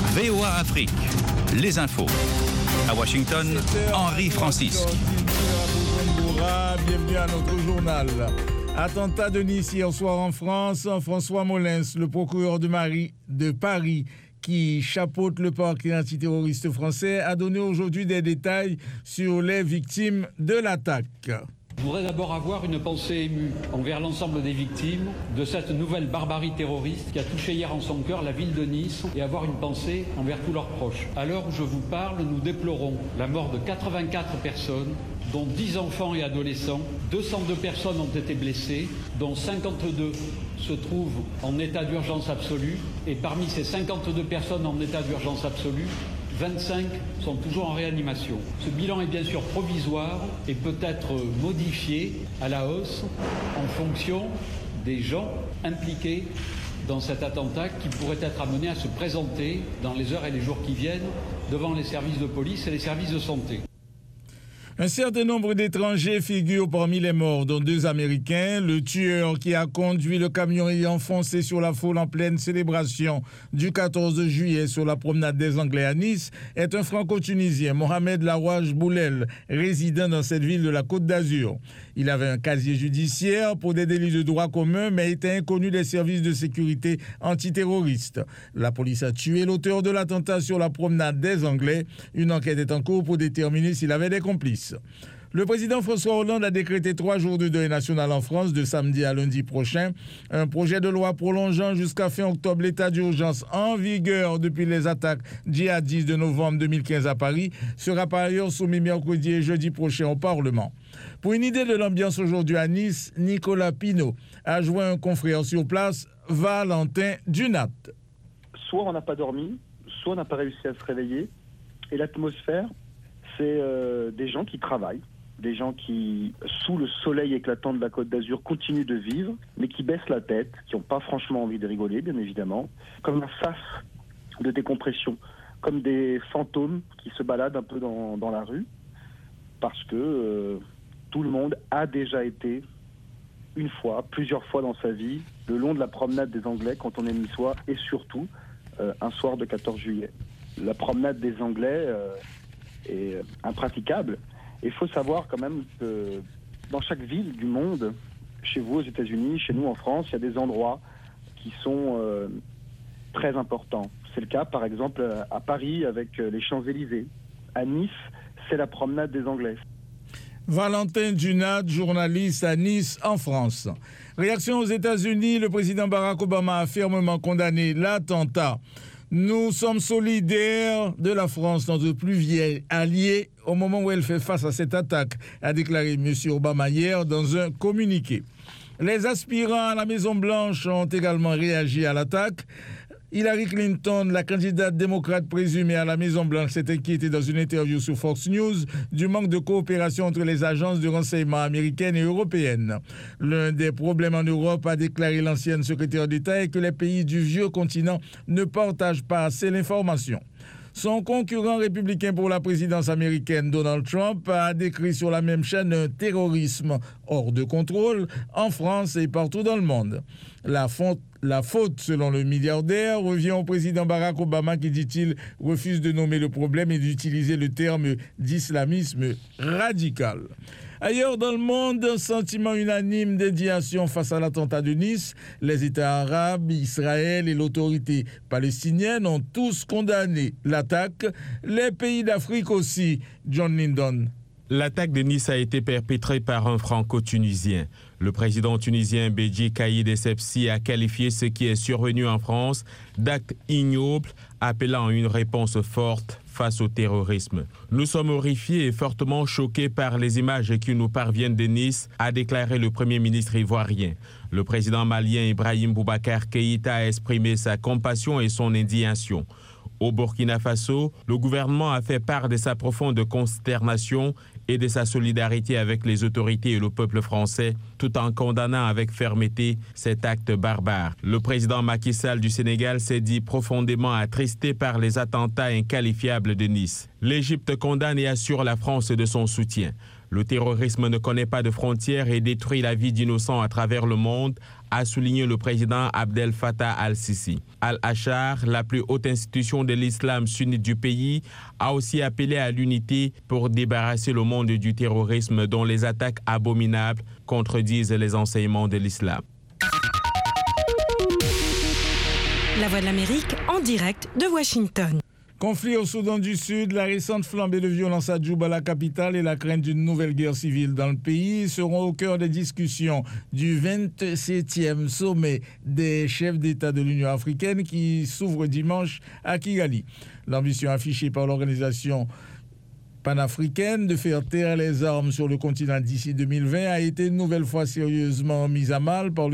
VOA Afrique, les infos. À Washington, Henri Francis. Bienvenue à notre journal. Attentat de Nice hier soir en France. François Molins, le procureur de Paris, qui chapeaute le parquet antiterroriste français, a donné aujourd'hui des détails sur les victimes de l'attaque. Je voudrais d'abord avoir une pensée émue envers l'ensemble des victimes de cette nouvelle barbarie terroriste qui a touché hier en son cœur la ville de Nice et avoir une pensée envers tous leurs proches. À l'heure où je vous parle, nous déplorons la mort de 84 personnes, dont 10 enfants et adolescents. 202 personnes ont été blessées, dont 52 se trouvent en état d'urgence absolue. Et parmi ces 52 personnes en état d'urgence absolue, 25 sont toujours en réanimation. Ce bilan est bien sûr provisoire et peut être modifié à la hausse en fonction des gens impliqués dans cet attentat qui pourraient être amenés à se présenter dans les heures et les jours qui viennent devant les services de police et les services de santé. Un certain nombre d'étrangers figurent parmi les morts, dont 2 Américains. Le tueur qui a conduit le camion ayant foncé sur la foule en pleine célébration du 14 juillet sur la promenade des Anglais à Nice est un franco-tunisien, Mohamed Larouage Boulel, résident dans cette ville de la Côte d'Azur. Il avait un casier judiciaire pour des délits de droit commun, mais était inconnu des services de sécurité antiterroristes. La police a tué l'auteur de l'attentat sur la promenade des Anglais. Une enquête est en cours pour déterminer s'il avait des complices. Le président François Hollande a décrété 3 jours de deuil national en France de samedi à lundi prochain. Un projet de loi prolongeant jusqu'à fin octobre l'état d'urgence en vigueur depuis les attaques djihadistes de novembre 2015 à Paris sera par ailleurs soumis mercredi et jeudi prochain au Parlement. Pour une idée de l'ambiance aujourd'hui à Nice, Nicolas Pinault a joint un confrère sur place, Valentin Dunat. Soit on n'a pas dormi, soit on n'a pas réussi à se réveiller. Et l'atmosphère, c'est des gens qui travaillent, des gens qui, sous le soleil éclatant de la Côte d'Azur, continuent de vivre, mais qui baissent la tête, qui n'ont pas franchement envie de rigoler, bien évidemment, comme un sas de décompression, comme des fantômes qui se baladent un peu dans la rue, parce que tout le monde a déjà été, une fois, plusieurs fois dans sa vie, le long de la promenade des Anglais quand on est niçois, et surtout un soir de 14 juillet. La promenade des Anglais est impraticable. Et il faut savoir quand même que dans chaque ville du monde, chez vous aux États-Unis, chez nous en France, il y a des endroits qui sont très importants. C'est le cas par exemple à Paris avec les Champs-Élysées. À Nice, c'est la promenade des Anglais. Valentin Dunat, journaliste à Nice, en France. Réaction aux États-Unis, le président Barack Obama a fermement condamné l'attentat. Nous sommes solidaires de la France, notre plus vieil allié, au moment où elle fait face à cette attaque, a déclaré M. Obama hier dans un communiqué. Les aspirants à la Maison-Blanche ont également réagi à l'attaque. Hillary Clinton, la candidate démocrate présumée à la Maison-Blanche, s'est inquiétée dans une interview sur Fox News du manque de coopération entre les agences de renseignement américaines et européennes. L'un des problèmes en Europe, a déclaré l'ancienne secrétaire d'État, est que les pays du vieux continent ne partagent pas assez l'information. Son concurrent républicain pour la présidence américaine, Donald Trump, a décrit sur la même chaîne un terrorisme hors de contrôle en France et partout dans le monde. La faute, selon le milliardaire, revient au président Barack Obama qui, dit-il, refuse de nommer le problème et d'utiliser le terme d'islamisme radical. Ailleurs dans le monde, un sentiment unanime d'indignation face à l'attentat de Nice. Les États arabes, Israël et l'autorité palestinienne ont tous condamné l'attaque. Les pays d'Afrique aussi. John Lyndon. L'attaque de Nice a été perpétrée par un franco-tunisien. Le président tunisien Béji Caïd Essebsi a qualifié ce qui est survenu en France d'acte ignoble, appelant à une réponse forte face au terrorisme. Nous sommes horrifiés et fortement choqués par les images qui nous parviennent de Nice, a déclaré le Premier ministre ivoirien. Le président malien Ibrahim Boubacar Keïta a exprimé sa compassion et son indignation. Au Burkina Faso, le gouvernement a fait part de sa profonde consternation et de sa solidarité avec les autorités et le peuple français, tout en condamnant avec fermeté cet acte barbare. Le président Macky Sall du Sénégal s'est dit profondément attristé par les attentats inqualifiables de Nice. L'Égypte condamne et assure la France de son soutien. Le terrorisme ne connaît pas de frontières et détruit la vie d'innocents à travers le monde, a souligné le président Abdel Fattah al-Sisi. Al-Achar, la plus haute institution de l'islam sunnite du pays, a aussi appelé à l'unité pour débarrasser le monde du terrorisme dont les attaques abominables contredisent les enseignements de l'islam. La Voix de l'Amérique en direct de Washington. Conflit au Soudan du Sud, la récente flambée de violence à Djouba, la capitale, et la crainte d'une nouvelle guerre civile dans le pays seront au cœur des discussions du 27e sommet des chefs d'État de l'Union africaine qui s'ouvre dimanche à Kigali. L'ambition affichée par l'organisation panafricaine de faire taire les armes sur le continent d'ici 2020 a été une nouvelle fois sérieusement mise à mal par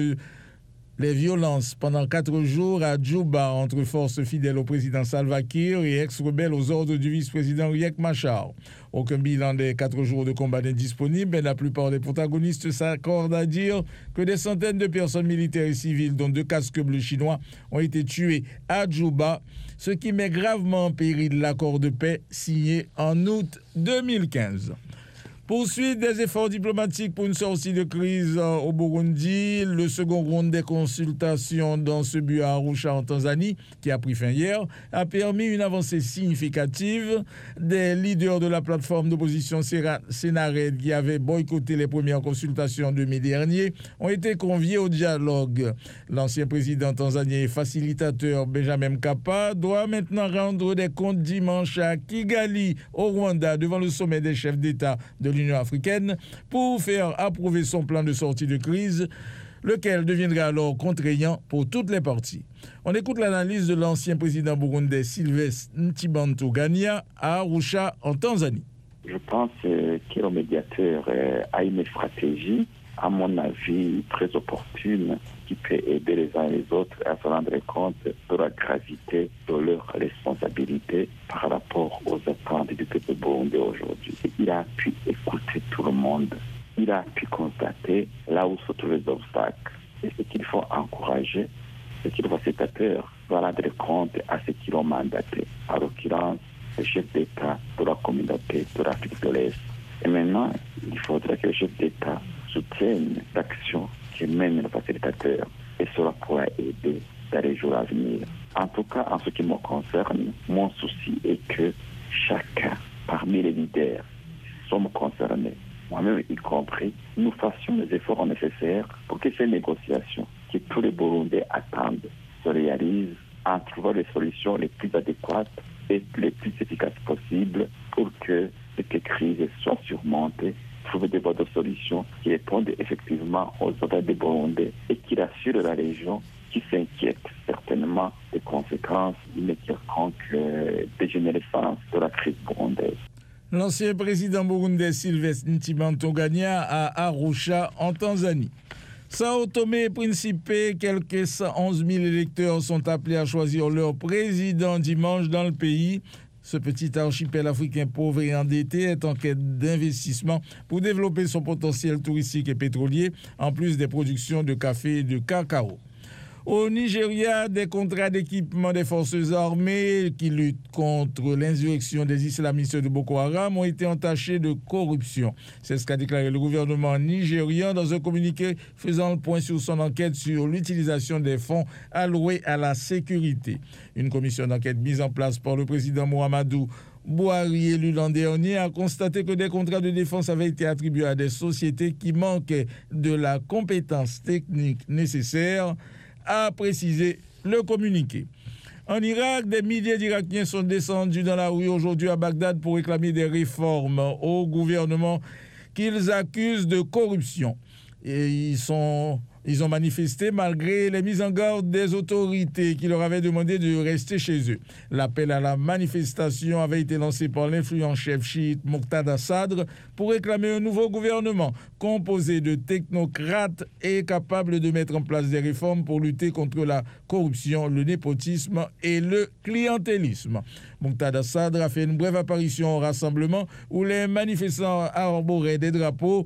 les violences pendant 4 jours à Djouba entre forces fidèles au président Salva Kiir et ex-rebelles aux ordres du vice-président Riek Machar. Aucun bilan des 4 jours de combat n'est disponible, mais la plupart des protagonistes s'accordent à dire que des centaines de personnes militaires et civiles, dont 2 casques bleus chinois, ont été tuées à Djouba, ce qui met gravement en péril l'accord de paix signé en août 2015. Poursuite des efforts diplomatiques pour une sortie de crise au Burundi. Le second round des consultations dans ce but à Arusha en Tanzanie, qui a pris fin hier, a permis une avancée significative. Des leaders de la plateforme d'opposition Senared, qui avaient boycotté les premières consultations de mai dernier, ont été conviés au dialogue. L'ancien président tanzanien et facilitateur Benjamin Mkapa doit maintenant rendre des comptes dimanche à Kigali, au Rwanda, devant le sommet des chefs d'État de l'Union africaine pour faire approuver son plan de sortie de crise, lequel deviendra alors contraignant pour toutes les parties. On écoute l'analyse de l'ancien président burundais Sylvestre Ntibantunganya à Arusha en Tanzanie. Je pense que le médiateur a une stratégie, à mon avis, très opportune, qui peut aider les uns et les autres à se rendre compte de la gravité de leurs responsabilités par rapport aux attentes du peuple burundais aujourd'hui. Il a pu écouter tout le monde. Il a pu constater là où se trouvent les obstacles. Et ce qu'il faut encourager, c'est qu'il faut cet acteur rendre compte à ceux qui l'ont mandaté, en l'occurrence les chefs d'État de la communauté de l'Afrique de l'Est. Et maintenant, il faudrait que les chefs d'État soutiennent l'action qui mène le facilitateur, et cela pourra aider dans les jours à venir. En tout cas, en ce qui me concerne, mon souci est que chacun parmi les leaders qui sommes concernés, moi-même y compris, nous fassions les efforts nécessaires pour que ces négociations que tous les Burundais attendent se réalisent en trouvant les solutions les plus adéquates et les plus efficaces possibles pour que cette crise soit surmontée, trouver des voies de solutions qui répondent effectivement aux attentes des Burundais et qui rassurent la région qui s'inquiète certainement des conséquences d'une quelconque dégénérescence de la crise burundaise. L'ancien président burundais Sylvestre Ntibantunganya à Arusha en Tanzanie. Sao Tomé et Principe, quelques 111 000 électeurs sont appelés à choisir leur président dimanche dans le pays. Ce petit archipel africain pauvre et endetté est en quête d'investissement pour développer son potentiel touristique et pétrolier, en plus des productions de café et de cacao. Au Nigeria, des contrats d'équipement des forces armées qui luttent contre l'insurrection des islamistes de Boko Haram ont été entachés de corruption. C'est ce qu'a déclaré le gouvernement nigérian dans un communiqué faisant le point sur son enquête sur l'utilisation des fonds alloués à la sécurité. Une commission d'enquête mise en place par le président Muhammadu Buhari, élu l'an dernier, a constaté que des contrats de défense avaient été attribués à des sociétés qui manquaient de la compétence technique nécessaire, a précisé le communiqué. En Irak, des milliers d'Irakiens sont descendus dans la rue aujourd'hui à Bagdad pour réclamer des réformes au gouvernement qu'ils accusent de corruption. Et ils ont manifesté malgré les mises en garde des autorités qui leur avaient demandé de rester chez eux. L'appel à la manifestation avait été lancé par l'influent chef chiite Muqtada Sadr pour réclamer un nouveau gouvernement composé de technocrates et capable de mettre en place des réformes pour lutter contre la corruption, le népotisme et le clientélisme. Muqtada Sadr a fait une brève apparition au rassemblement où les manifestants arboraient des drapeaux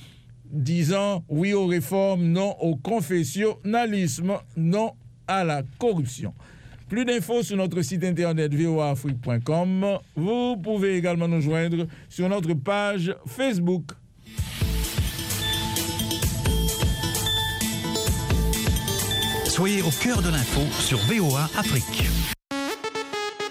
disant oui aux réformes, non au confessionnalisme, non à la corruption. Plus d'infos sur notre site internet voaafrique.com. Vous pouvez également nous joindre sur notre page Facebook. Soyez au cœur de l'info sur VOA Afrique.